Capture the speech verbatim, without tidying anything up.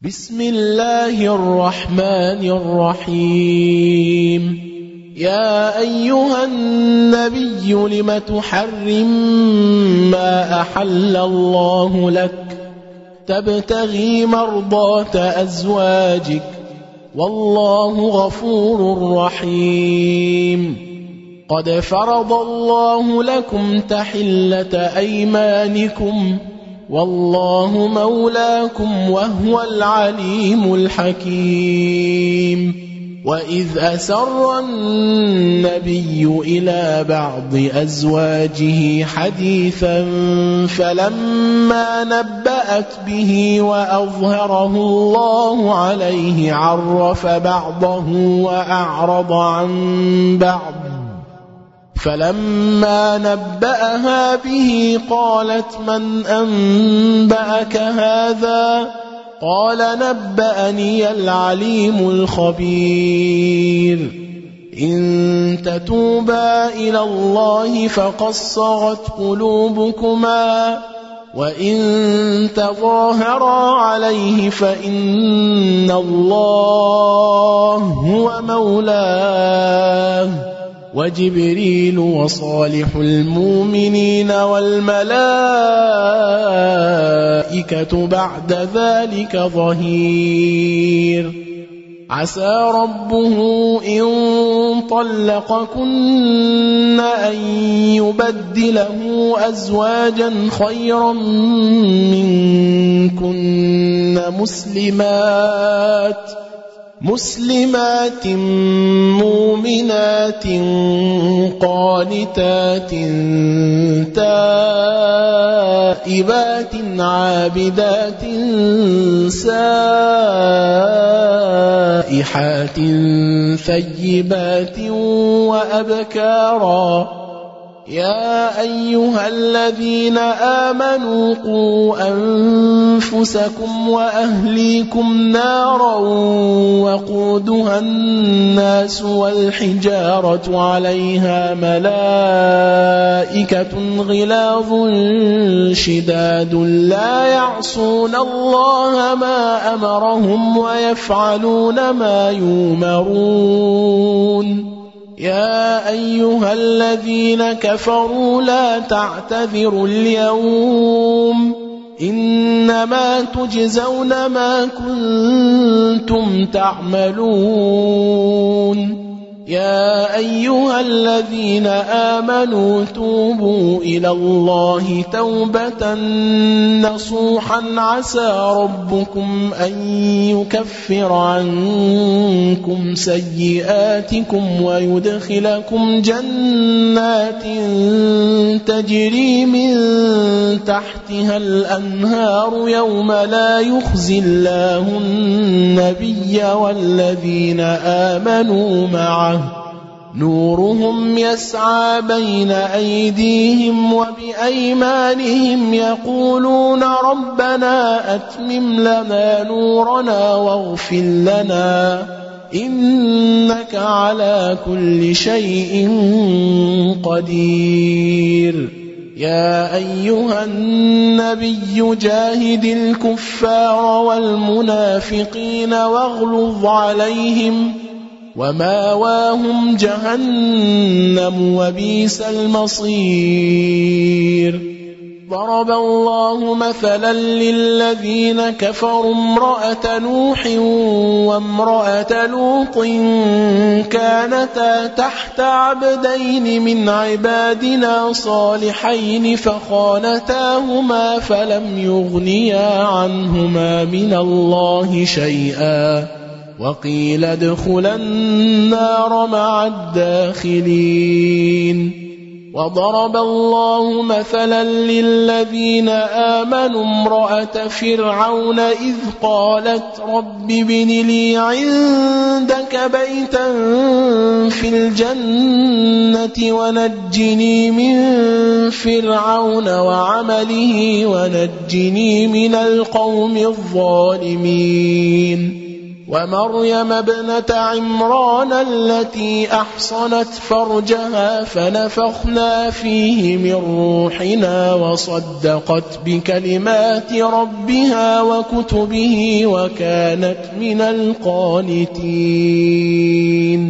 بسم الله الرحمن الرحيم. يا أيها النبي لم تحرم ما أحل الله لك تبتغي مرضات أزواجك والله غفور رحيم. قد فرض الله لكم تحلة أيمانكم والله مولاكم وهو العليم الحكيم. وإذ أسر النبي إلى بعض أزواجه حديثا فلما نبأت به وأظهره الله عليه عرف بعضه وأعرض عن بعض، فلما نبأها به قالت من أنبأك هذا؟ قال نبأني العليم الخبير. إن تتوبا إلى الله فقد صغت قلوبكما وإن تظاهرا عليه فإن الله هو مولاه وجبريل وصالح المؤمنين والملائكة بعد ذلك ظهير. عسى ربه إن طلقكن أن يبدله أزواجا خيرا منكن مسلمات مسلمات مؤمنات قانتات تائبات عابدات سائحات ثيبات وأبكارا. يا أيها الذين آمنوا قوا أنفسكم وأهليكم نارا وقودها الناس والحجارة عليها ملائكة غلاظ شداد لا يعصون الله ما أمرهم ويفعلون ما يؤمرون. يا أيها الذين كفروا لا تعتذروا اليوم إنما تجزون ما كنتم تعملون. يا أيها الذين آمنوا توبوا إلى الله توبة نصوحا عسى ربكم أن يكفر عنكم سيئاتكم ويدخلكم جنات تجري من تحتها الأنهار يوم لا يخزي الله النبي والذين آمنوا معه نورهم يسعى بين أيديهم وبأيمانهم يقولون ربنا أتمم لنا نورنا واغفر لنا إنك على كل شيء قدير. يا أيها النبي جاهد الكفار والمنافقين واغلظ عليهم وماواهم جهنم وبئس المصير. ضرب الله مثلا للذين كفروا امرأة نوح وامرأة لوط كانتا تحت عبدين من عبادنا صالحين فخانتاهما فلم يغنيا عنهما من الله شيئا وقيل ادخلا النار مع الداخلين. وضرب الله مثلا للذين آمنوا امرأة فرعون إذ قالت رب ابن لي عندك بيتا في الجنة ونجني من فرعون وعمله ونجني من القوم الظالمين. ومريم ابنة عمران التي أحصنت فرجها فنفخنا فيه من روحنا وصدقت بكلمات ربها وكتبه وكانت من القانتين